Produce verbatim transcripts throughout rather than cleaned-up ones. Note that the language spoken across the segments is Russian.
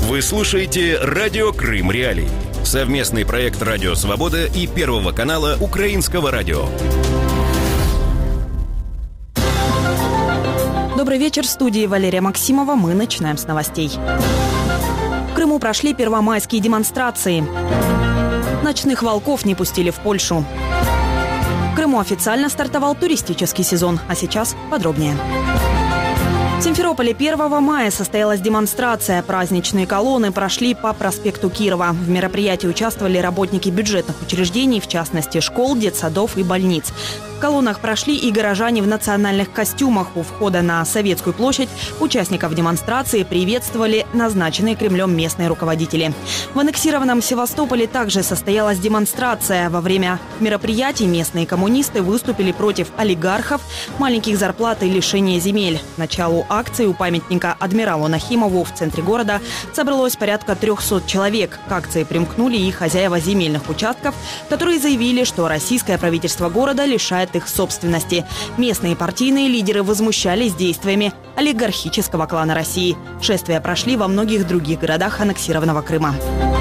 Вы слушаете «Радио Крым Реалии». Совместный проект «Радио Свобода» и Первого канала Украинского радио. Добрый вечер, в студии Валерия Максимова. Мы начинаем с новостей. В Крыму прошли первомайские демонстрации. Ночных волков не пустили в Польшу. В Крыму официально стартовал туристический сезон. А сейчас подробнее. В Симферополе первого мая состоялась демонстрация. Праздничные колонны прошли по проспекту Кирова. В мероприятии участвовали работники бюджетных учреждений, в частности школ, детсадов и больниц. В колоннах прошли и горожане в национальных костюмах. У входа на Советскую площадь участников демонстрации приветствовали назначенные Кремлем местные руководители. В аннексированном Севастополе также состоялась демонстрация. Во время мероприятий местные коммунисты выступили против олигархов, маленьких зарплат и лишения земель. К началу акции у памятника адмиралу Нахимову в центре города собралось порядка трехсот человек. К акции примкнули и хозяева земельных участков, которые заявили, что российское правительство города лишает их собственности. Местные партийные лидеры возмущались действиями олигархического клана России. Шествия прошли во многих других городах аннексированного Крыма.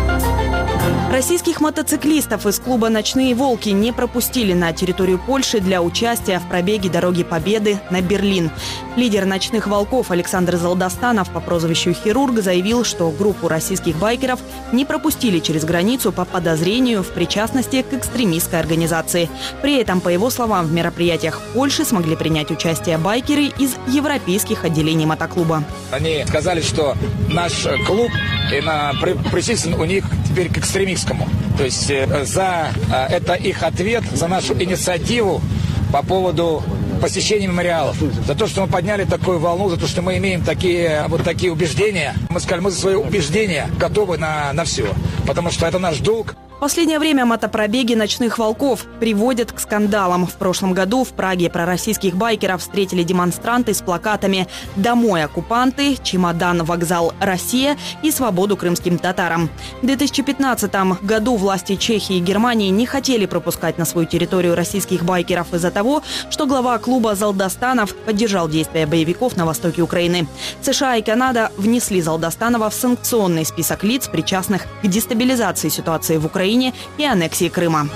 Российских мотоциклистов из клуба «Ночные волки» не пропустили на территорию Польши для участия в пробеге «Дороги Победы» на Берлин. Лидер «Ночных волков» Александр Залдастанов по прозвищу «Хирург» заявил, что группу российских байкеров не пропустили через границу по подозрению в причастности к экстремистской организации. При этом, по его словам, в мероприятиях в Польше смогли принять участие байкеры из европейских отделений мотоклуба. Они сказали, что наш клуб причислен у них теперь к экстремистскому. То есть за это их ответ, за нашу инициативу по поводу посещения мемориалов. За то, что мы подняли такую волну, за то, что мы имеем такие, вот такие убеждения. Мы сказали, мы за свои убеждения готовы на, на все. Потому что это наш долг. В последнее время мотопробеги «Ночных волков» приводят к скандалам. В прошлом году в Праге пророссийских байкеров встретили демонстранты с плакатами «Домой, оккупанты», «Чемодан, вокзал, Россия» и «Свободу крымским татарам». В две тысячи пятнадцатом году власти Чехии и Германии не хотели пропускать на свою территорию российских байкеров из-за того, что глава клуба Залдастанов поддержал действия боевиков на востоке Украины. США и Канада внесли Залдастанова в санкционный список лиц, причастных к дестабилизации ситуации в Украине и аннексии Крыма.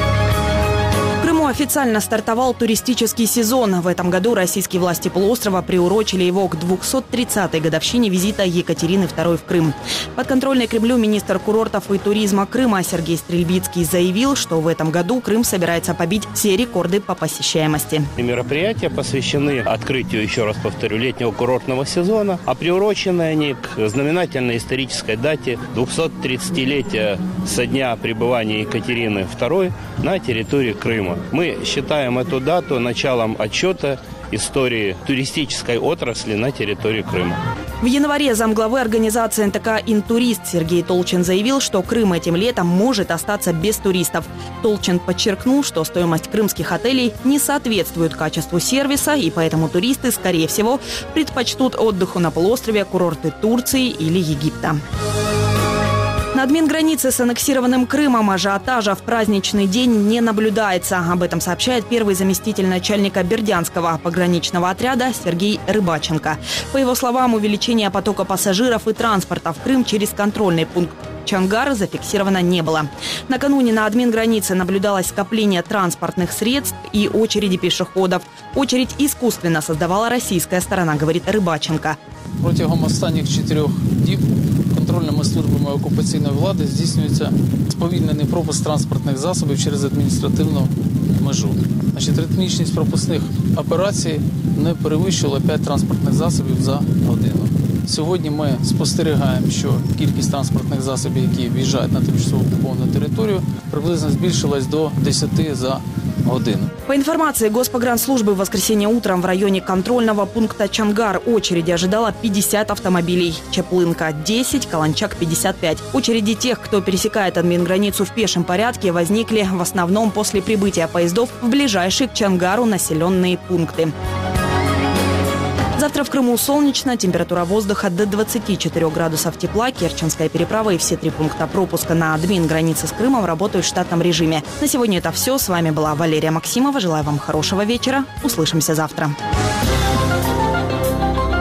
В Крыму официально стартовал туристический сезон. В этом году российские власти полуострова приурочили его к двухсот тридцатой годовщине визита Екатерины второй в Крым. Подконтрольный Кремлю министр курортов и туризма Крыма Сергей Стрельбицкий заявил, что в этом году Крым собирается побить все рекорды по посещаемости. Мероприятия посвящены открытию, еще раз повторю, летнего курортного сезона, а приурочены они к знаменательной исторической дате двухсотридцатилетия со дня пребывания Екатерины второй на территории Крыма. Мы считаем эту дату началом отчета истории туристической отрасли на территории Крыма. В январе замглавы организации эн тэ ка «Интурист» Сергей Толчин заявил, что Крым этим летом может остаться без туристов. Толчин подчеркнул, что стоимость крымских отелей не соответствует качеству сервиса, и поэтому туристы, скорее всего, предпочтут отдыху на полуострове курорты Турции или Египта. На админгранице с аннексированным Крымом ажиотажа в праздничный день не наблюдается. Об этом сообщает первый заместитель начальника Бердянского пограничного отряда Сергей Рыбаченко. По его словам, увеличение потока пассажиров и транспорта в Крым через контрольный пункт Чангар зафиксировано не было. Накануне на админгранице наблюдалось скопление транспортных средств и очереди пешеходов. Очередь искусственно создавала российская сторона, говорит Рибаченко. Протягом останніх чотирьох діб контрольними службами окупаційної влади здійснюється сповільнений пропуск транспортних засобів через адміністративну межу. Значить, ритмічність пропускних операцій не перевищила п'ять транспортних засобів за годину. Сьогодні ми спостерігаємо, що кількість транспортних засобів, які в'їжджають на тимчасово окуповану територію, приблизно збільшилась до десяти за годину. По информации Госпогранслужбы, в воскресенье утром в районе контрольного пункта Чангар очереди ожидало пятьдесят автомобилей. Чаплынка – десять, Каланчак – пятьдесят пять. Очереди тех, кто пересекает админграницу в пешем порядке, возникли в основном после прибытия поездов в ближайшие к Чангару населенные пункты. Завтра в Крыму солнечно, температура воздуха до двадцати четырёх градусов тепла. Керченская переправа и все три пункта пропуска на админ-границе с Крымом работают в штатном режиме. На сегодня это все. С вами была Валерия Максимова. Желаю вам хорошего вечера. Услышимся завтра.